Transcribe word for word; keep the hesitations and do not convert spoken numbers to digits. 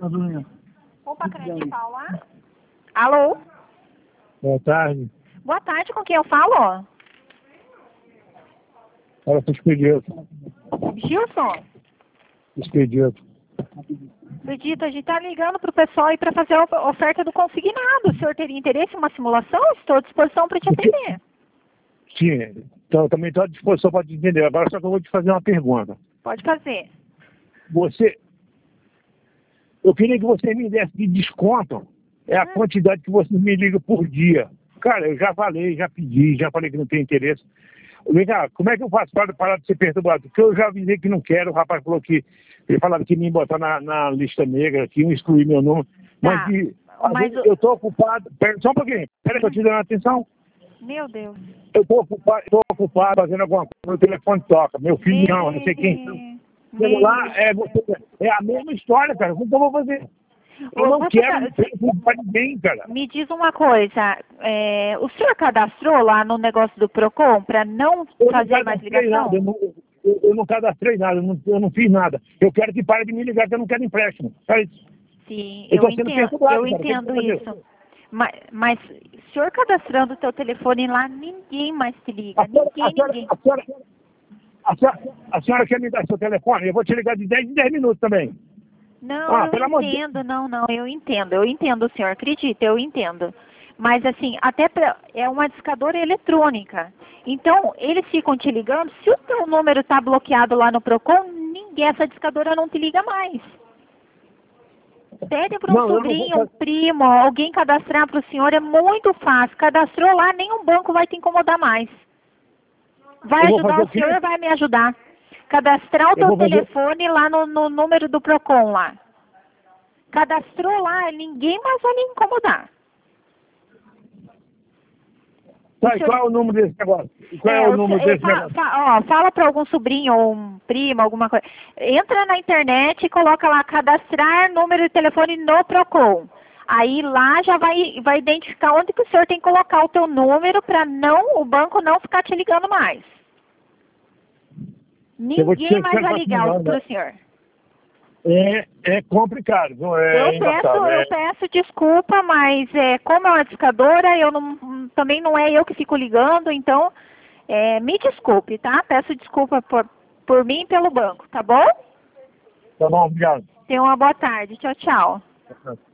Opa, Crédito Paula. Alô? Boa tarde. Boa tarde, com quem eu falo? Fala com o Expedito. Gilson? Expedito. Acredito, a gente tá ligando pro pessoal aí para fazer a oferta do consignado. O senhor teria interesse em uma simulação? Estou à disposição para te atender. Sim, então eu também estou à disposição para te entender. Agora só que eu vou te fazer uma pergunta. Pode fazer. Você... Eu queria que você me desse de desconto é a hum. quantidade que você me liga por dia. Cara, eu já falei, já pedi, já falei que não tem interesse. Vem cá, como é que eu faço para parar de ser perturbado? Porque eu já avisei que não quero, o rapaz falou que... Ele falava que me botar na, na lista negra, que iam excluir meu nome. Mas, tá. que, mas eu estou ocupado... Pera, só um pouquinho. Espera que eu te dando atenção. Meu Deus. Eu estou ocupado, tô ocupado fazendo alguma coisa, meu telefone toca. Meu filho Me... não, não sei quem. O celular é, você, é a mesma história, cara. Como que eu vou fazer? Eu não você quero tá... para ninguém, cara. Me diz uma coisa, é, o senhor cadastrou lá no negócio do Procon para não eu fazer não mais ligação? Nada, eu, não, eu, eu não cadastrei nada, eu não, eu não fiz nada. Eu quero que pare de me ligar, que eu não quero empréstimo. É isso. Sim, eu, eu entendo, eu cara, entendo isso. Mas, mas o senhor cadastrando o teu telefone lá, ninguém mais te liga. A senhora, ninguém, a senhora, ninguém. A senhora, a, senhora, a senhora quer me dar seu telefone? Eu vou te ligar de dez em dez minutos também. Não, ah, eu entendo, não, não, eu entendo, eu entendo, senhor, acredita, eu entendo. Mas assim, até pra, é uma discadora eletrônica. Então, eles ficam te ligando, se o teu número está bloqueado lá no Procon, ninguém, essa discadora não te liga mais. Pede para um não, sobrinho, vou... um primo, alguém cadastrar para o senhor, é muito fácil. Cadastrou lá, nenhum banco vai te incomodar mais. Vai ajudar o, o senhor, vai me ajudar. Cadastrar o teu telefone fazer... lá no, no número do Procon lá. Cadastrou lá, ninguém mais vai lhe incomodar. Tá, e qual é o número desse negócio? Qual é, é o número desse fa negócio? Fa ó, fala para algum sobrinho ou um primo, alguma coisa. Entra na internet e coloca lá, cadastrar número de telefone no Procon. Aí lá já vai, vai identificar onde que o senhor tem que colocar o teu número para não, o banco não ficar te ligando mais. Ninguém mais vai ligar para o senhor. É, é complicado, não é? Eu peço, é... eu peço desculpa, mas é, como é uma discadora, eu não, também não é eu que fico ligando, então é, me desculpe, tá? Peço desculpa por, por mim e pelo banco, tá bom? Tá bom, obrigado. Tenha uma boa tarde. Tchau, tchau.